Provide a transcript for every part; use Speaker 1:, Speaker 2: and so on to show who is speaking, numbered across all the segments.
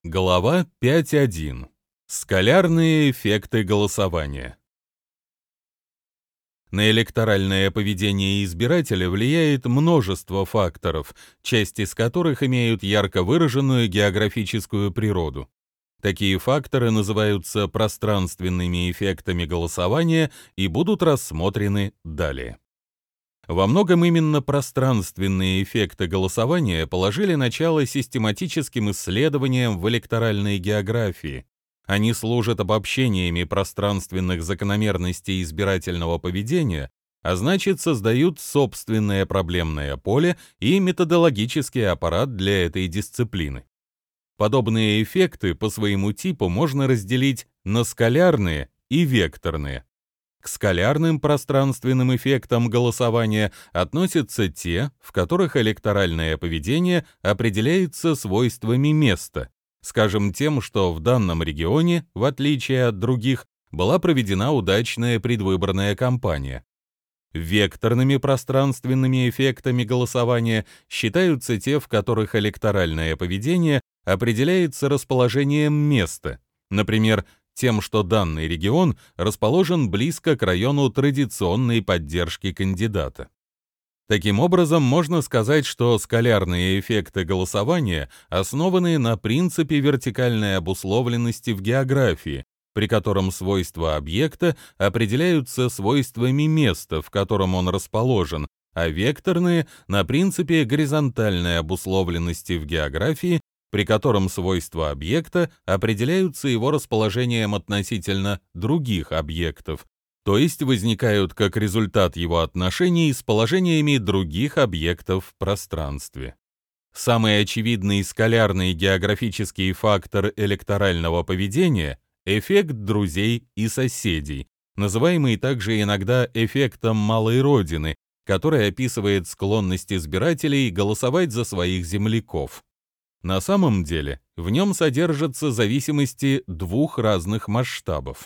Speaker 1: Глава 5.1. Скалярные эффекты голосования. На электоральное поведение избирателя влияет множество факторов, часть из которых имеют ярко выраженную географическую природу. Такие факторы называются пространственными эффектами голосования и будут рассмотрены далее. Во многом именно пространственные эффекты голосования положили начало систематическим исследованиям в электоральной географии. Они служат обобщениями пространственных закономерностей избирательного поведения, а значит, создают собственное проблемное поле и методологический аппарат для этой дисциплины. Подобные эффекты по своему типу можно разделить на скалярные и векторные. К скалярным пространственным эффектам голосования относятся те, в которых электоральное поведение определяется свойствами места, скажем, тем, что в данном регионе, в отличие от других, была проведена удачная предвыборная кампания. Векторными пространственными эффектами голосования считаются те, в которых электоральное поведение определяется расположением места, например, тем, что данный регион расположен близко к району традиционной поддержки кандидата. Таким образом, можно сказать, что скалярные эффекты голосования основаны на принципе вертикальной обусловленности в географии, при котором свойства объекта определяются свойствами места, в котором он расположен, а векторные — на принципе горизонтальной обусловленности в географии, при котором свойства объекта определяются его расположением относительно других объектов, то есть возникают как результат его отношений с положениями других объектов в пространстве. Самый очевидный скалярный географический фактор электорального поведения — эффект друзей и соседей, называемый также иногда эффектом малой родины, который описывает склонность избирателей голосовать за своих земляков. На самом деле, в нем содержатся зависимости двух разных масштабов.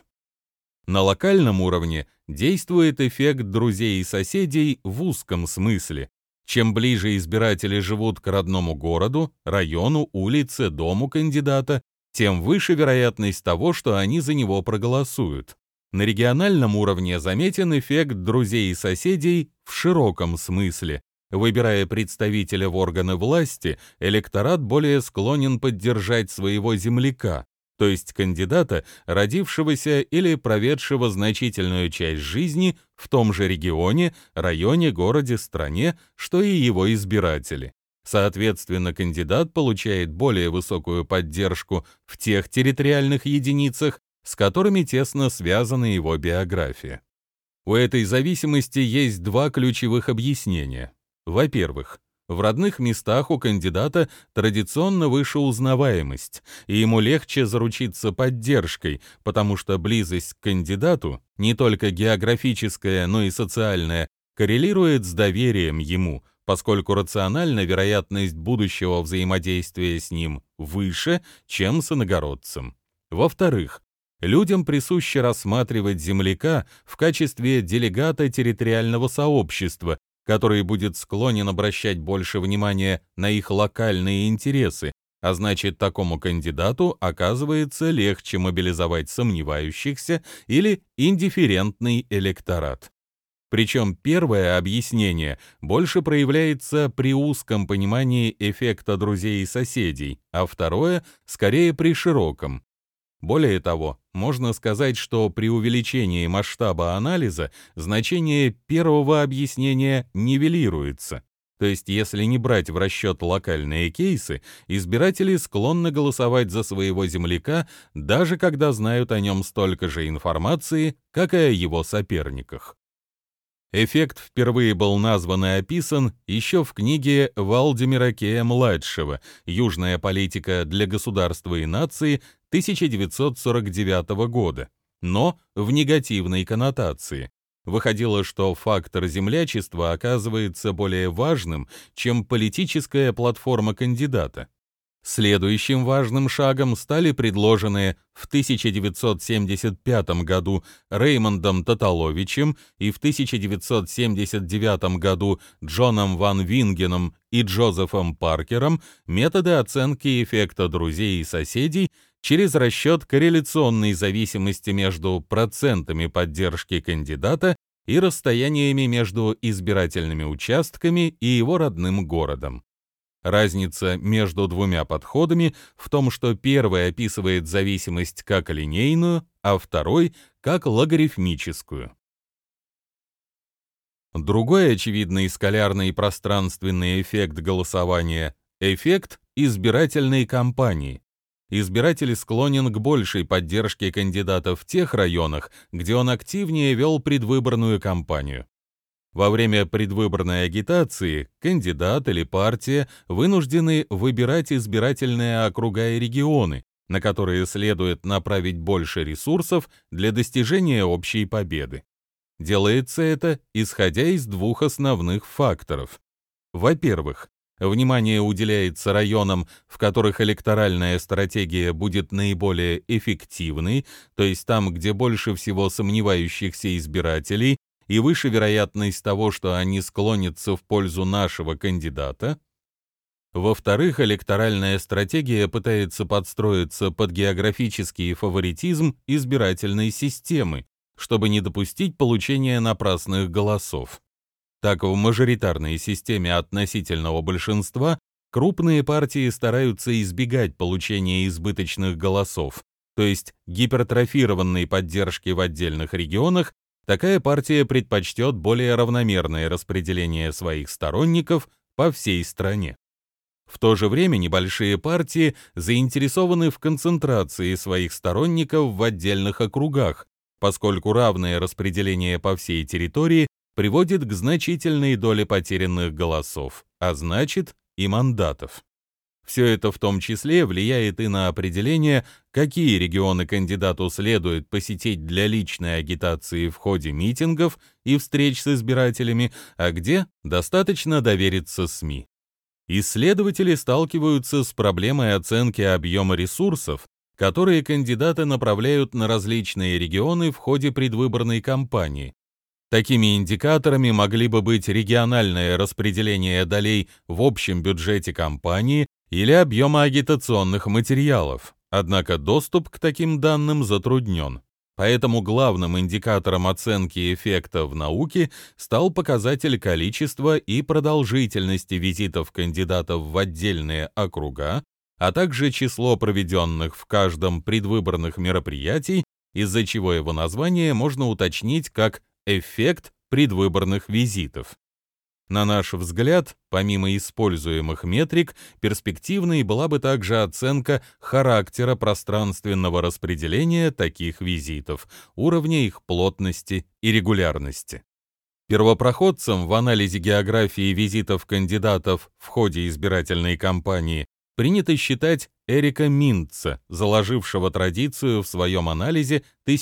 Speaker 1: На локальном уровне действует эффект друзей и соседей в узком смысле. Чем ближе избиратели живут к родному городу, району, улице, дому кандидата, тем выше вероятность того, что они за него проголосуют. На региональном уровне заметен эффект друзей и соседей в широком смысле. Выбирая представителя в органы власти, электорат более склонен поддержать своего земляка, то есть кандидата, родившегося или проведшего значительную часть жизни в том же регионе, районе, городе, стране, что и его избиратели. Соответственно, кандидат получает более высокую поддержку в тех территориальных единицах, с которыми тесно связана его биография. У этой зависимости есть два ключевых объяснения. Во-первых, в родных местах у кандидата традиционно выше узнаваемость, и ему легче заручиться поддержкой, потому что близость к кандидату, не только географическая, но и социальная, коррелирует с доверием ему, поскольку рационально вероятность будущего взаимодействия с ним выше, чем с иногородцем. Во-вторых, людям присуще рассматривать земляка в качестве делегата территориального сообщества, который будет склонен обращать больше внимания на их локальные интересы, а значит, такому кандидату оказывается легче мобилизовать сомневающихся или индифферентный электорат. Причем первое объяснение больше проявляется при узком понимании эффекта друзей и соседей, а второе — скорее при широком. Более того, можно сказать, что при увеличении масштаба анализа значение первого объяснения нивелируется. То есть, если не брать в расчет локальные кейсы, избиратели склонны голосовать за своего земляка, даже когда знают о нем столько же информации, как и о его соперниках. Эффект впервые был назван и описан еще в книге Валдемира Кея-младшего «Южная политика для государства и нации» 1949 года, но в негативной коннотации. Выходило, что фактор землячества оказывается более важным, чем политическая платформа кандидата. Следующим важным шагом стали предложенные в 1975 году Реймондом Таталовичем и в 1979 году Джоном Ван Вингеном и Джозефом Паркером методы оценки эффекта друзей и соседей через расчет корреляционной зависимости между процентами поддержки кандидата и расстояниями между избирательными участками и его родным городом. Разница между двумя подходами в том, что первый описывает зависимость как линейную, а второй — как логарифмическую. Другой очевидный скалярный пространственный эффект голосования — эффект избирательной кампании. Избиратель склонен к большей поддержке кандидата в тех районах, где он активнее вел предвыборную кампанию. Во время предвыборной агитации кандидат или партия вынуждены выбирать избирательные округа и регионы, на которые следует направить больше ресурсов для достижения общей победы. Делается это, исходя из двух основных факторов. Во-первых, внимание уделяется районам, в которых электоральная стратегия будет наиболее эффективной, то есть там, где больше всего сомневающихся избирателей, и выше вероятность того, что они склонятся в пользу нашего кандидата. Во-вторых, электоральная стратегия пытается подстроиться под географический фаворитизм избирательной системы, чтобы не допустить получения напрасных голосов. Так, в мажоритарной системе относительного большинства крупные партии стараются избегать получения избыточных голосов, то есть гипертрофированной поддержки в отдельных регионах. Такая партия предпочтет более равномерное распределение своих сторонников по всей стране. В то же время небольшие партии заинтересованы в концентрации своих сторонников в отдельных округах, поскольку равное распределение по всей территории приводит к значительной доле потерянных голосов, а значит и мандатов. Все это в том числе влияет и на определение, какие регионы кандидату следует посетить для личной агитации в ходе митингов и встреч с избирателями, а где достаточно довериться СМИ. Исследователи сталкиваются с проблемой оценки объема ресурсов, которые кандидаты направляют на различные регионы в ходе предвыборной кампании. Такими индикаторами могли бы быть региональное распределение долей в общем бюджете кампании или объема агитационных материалов, однако доступ к таким данным затруднен. Поэтому главным индикатором оценки эффекта в науке стал показатель количества и продолжительности визитов кандидатов в отдельные округа, а также число проведенных в каждом предвыборных мероприятий, из-за чего его название можно уточнить как эффект предвыборных визитов. На наш взгляд, помимо используемых метрик, перспективной была бы также оценка характера пространственного распределения таких визитов, уровня их плотности и регулярности. Первопроходцем в анализе географии визитов кандидатов в ходе избирательной кампании принято считать Эрика Минтца, заложившего традицию в своем анализе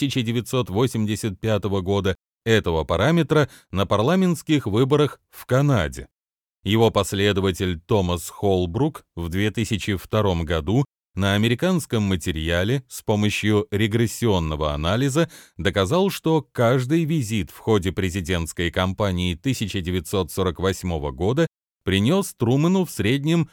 Speaker 1: 1985 года этого параметра на парламентских выборах в Канаде. Его последователь Томас Холбрук в 2002 году на американском материале с помощью регрессионного анализа доказал, что каждый визит в ходе президентской кампании 1948 года принес Трумэну в среднем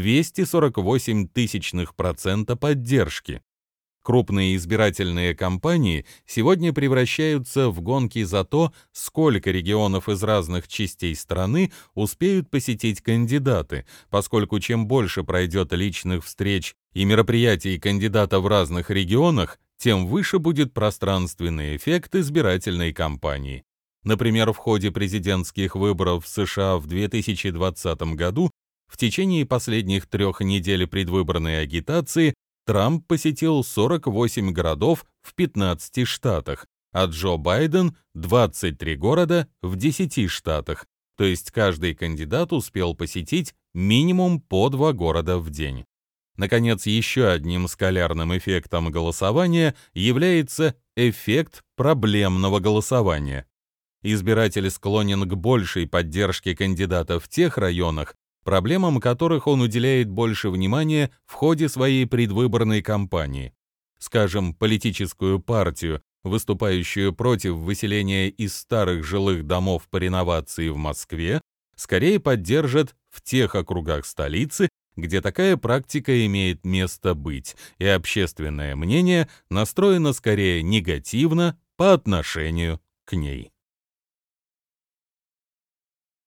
Speaker 1: 248% поддержки. Крупные избирательные кампании сегодня превращаются в гонки за то, сколько регионов из разных частей страны успеют посетить кандидаты, поскольку чем больше пройдет личных встреч и мероприятий кандидата в разных регионах, тем выше будет пространственный эффект избирательной кампании. Например, в ходе президентских выборов в США в 2020 году в течение последних 3 недель предвыборной агитации Трамп посетил 48 городов в 15 штатах, а Джо Байден — 23 города в 10 штатах, то есть каждый кандидат успел посетить минимум по 2 города в день. Наконец, еще одним скалярным эффектом голосования является эффект проблемного голосования. Избиратель склонен к большей поддержке кандидата в тех районах, проблемам которых он уделяет больше внимания в ходе своей предвыборной кампании. Скажем, политическую партию, выступающую против выселения из старых жилых домов по реновации в Москве, скорее поддержат в тех округах столицы, где такая практика имеет место быть, и общественное мнение настроено скорее негативно по отношению к ней.